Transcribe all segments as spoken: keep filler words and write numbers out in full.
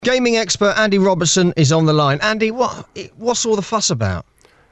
Gaming expert Andy Robertson is on the line. Andy, what what's all the fuss about?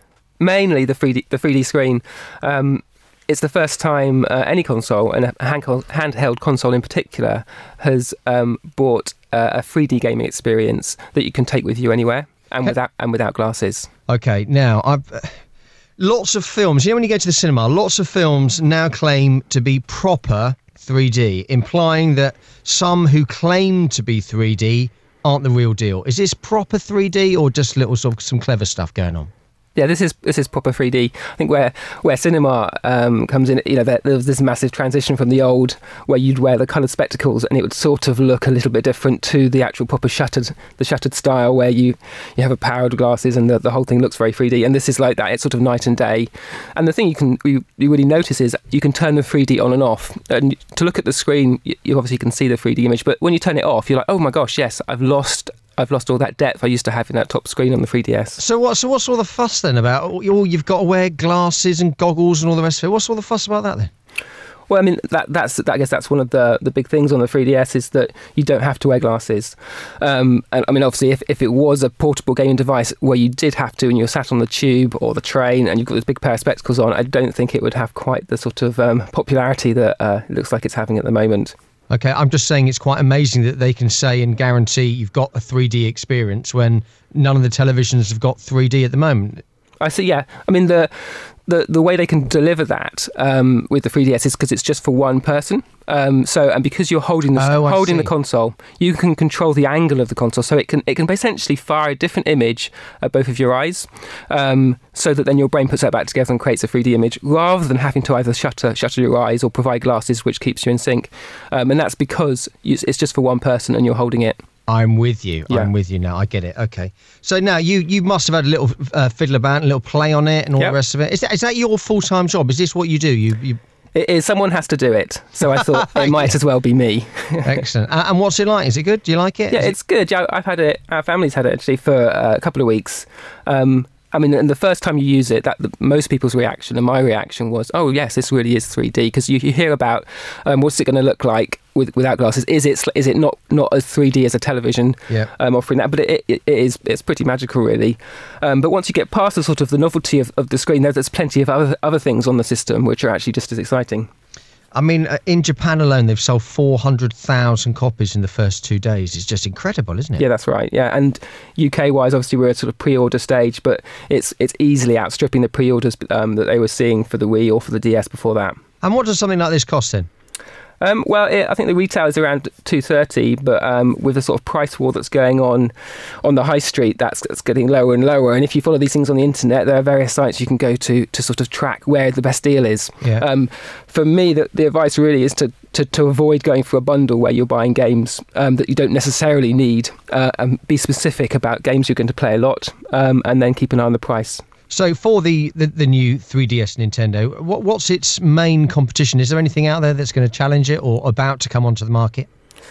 Mainly the three D, the three D screen. Um, it's the first time uh, any console, and a handheld, handheld console in particular, has um, brought uh, a three D gaming experience that you can take with you anywhere and without and without glasses. Okay, now I've uh, lots of films. You know, when you go to the cinema, lots of films now claim to be proper three D, implying that some who claim to be three D aren't the real deal. Is this proper three D or just little sort of some clever stuff going on? Yeah, this is this is proper three D. I think where where cinema um, comes in, you know, there, there was this massive transition from the old, where you'd wear the coloured spectacles and it would sort of look a little bit different, to the actual proper shuttered, the shuttered style where you, you have a pair of glasses and the, the whole thing looks very three D. And this is like that. It's sort of night and day. And the thing you can you, you really notice is you can turn the three D on and off. And to look at the screen, you, you obviously can see the three D image, but when you turn it off, you're like, oh my gosh, yes, I've lost. I've lost all that depth I used to have in that top screen on the three D S. So what? So what's all the fuss then about? Oh, you've got to wear glasses and goggles and all the rest of it. What's all the fuss about that then? Well, I mean, that, that's that, I guess that's one of the, the big things on the three D S, is that you don't have to wear glasses. Um, and I mean, obviously, if, if it was a portable gaming device where you did have to, and you're sat on the tube or the train and you've got this big pair of spectacles on, I don't think it would have quite the sort of um, popularity that uh, it looks like it's having at the moment. Okay, I'm just saying it's quite amazing that they can say and guarantee you've got a three D experience when none of the televisions have got three D at the moment. I see, yeah. I mean, the the, the way they can deliver that um, with the three D S is because it's just for one person. Um, so, and because you're holding the oh, holding the console, you can control the angle of the console. So it can it can essentially fire a different image at both of your eyes, um, so that then your brain puts that back together and creates a three D image, rather than having to either shutter shutter your eyes or provide glasses, which keeps you in sync. Um, and that's because you, it's just for one person and you're holding it. I'm with you. Yeah. I'm with you now. I get it. Okay. So now you, you must have had a little uh, fiddle about, a little play on it and all yep. the rest of it. Is that, is that your full-time job? Is this what you do? You, you... It is. Someone has to do it. So I thought it might yeah. as well be me. Excellent. Uh, and what's it like? Is it good? Do you like it? Yeah, is it's it... good. Yeah, I've had it. Our family's had it actually for uh, a couple of weeks. Um, I mean, and the first time you use it, that the, most people's reaction and my reaction was, oh, yes, this really is three D. Because you, you hear about um, what's it going to look like with, without glasses. Is it is it not, not as three D as a television yeah. um, offering that? But it, it, it is it's pretty magical, really. Um, but once you get past the sort of the novelty of, of the screen, there's, there's plenty of other, other things on the system which are actually just as exciting. I mean, uh, in Japan alone, they've sold four hundred thousand copies in the first two days. It's just incredible, isn't it? Yeah, that's right. Yeah, and U K-wise, obviously, we're at sort of pre-order stage, but it's it's easily outstripping the pre-orders um, that they were seeing for the Wii or for the D S before that. And what does something like this cost then? Um, well, it, I think the retail is around two hundred thirty, but um, with the sort of price war that's going on on the high street, that's, that's getting lower and lower. And if you follow these things on the internet, there are various sites you can go to to sort of track where the best deal is. Yeah. Um, for me, the, the advice really is to, to, to avoid going for a bundle where you're buying games um, that you don't necessarily need, uh, and be specific about games you're going to play a lot, um, and then keep an eye on the price. So for the, the, the new three D S Nintendo, what what's its main competition? Is there anything out there that's going to challenge it or about to come onto the market?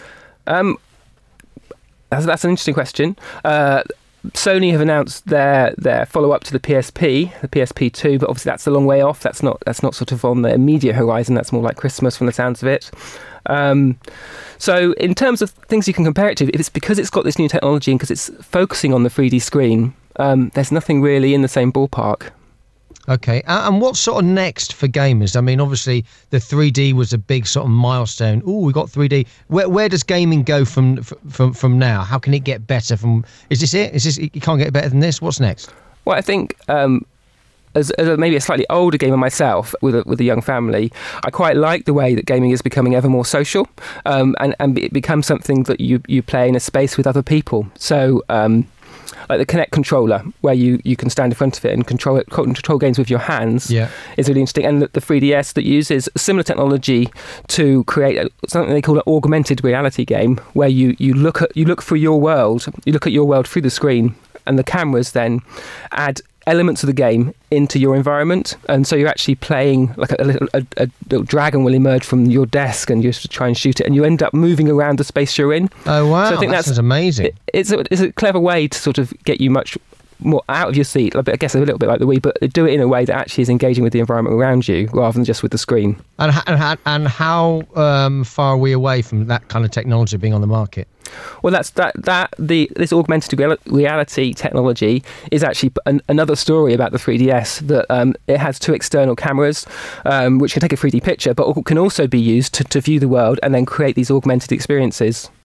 Um, that's, that's an interesting question. Uh, Sony have announced their their follow-up to the P S P, the P S P two, but obviously that's a long way off. That's not that's not sort of on the immediate horizon. That's more like Christmas from the sounds of it. Um, so in terms of things you can compare it to, if it's because it's got this new technology and because it's focusing on the three D screen, um, there's nothing really in the same ballpark. Okay, and what's sort of next for gamers? I mean, obviously the three D was a big sort of milestone. Oh, we got three D. Where where does gaming go from from from now? How can it get better? From is this it? Is this you can't get better than this? What's next? Well, I think um, as, as a, maybe a slightly older gamer myself with a, with a young family, I quite like the way that gaming is becoming ever more social, um, and and it becomes something that you you play in a space with other people. So. Um, Like the Kinect controller, where you, you can stand in front of it and control it, control games with your hands, yeah. is really interesting. And the, the three D S that uses similar technology to create a, something they call an augmented reality game, where you, you look at you look through your world, you look at your world through the screen, and the cameras then add elements of the game into your environment, and so you're actually playing like a, a, little, a, a little dragon will emerge from your desk and you have to try and shoot it, and you end up moving around the space you're in. Oh wow, so I think that that's sounds amazing. It, it's, a, it's a clever way to sort of get you much more out of your seat, I guess a little bit like the Wii, but do it in a way that actually is engaging with the environment around you rather than just with the screen. And, and, and how um, far are we away from that kind of technology being on the market? Well, that's that. That the this augmented real- reality technology is actually an, another story about the three D S. That um, it has two external cameras, um, which can take a three D picture, but can also be used to, to view the world and then create these augmented experiences.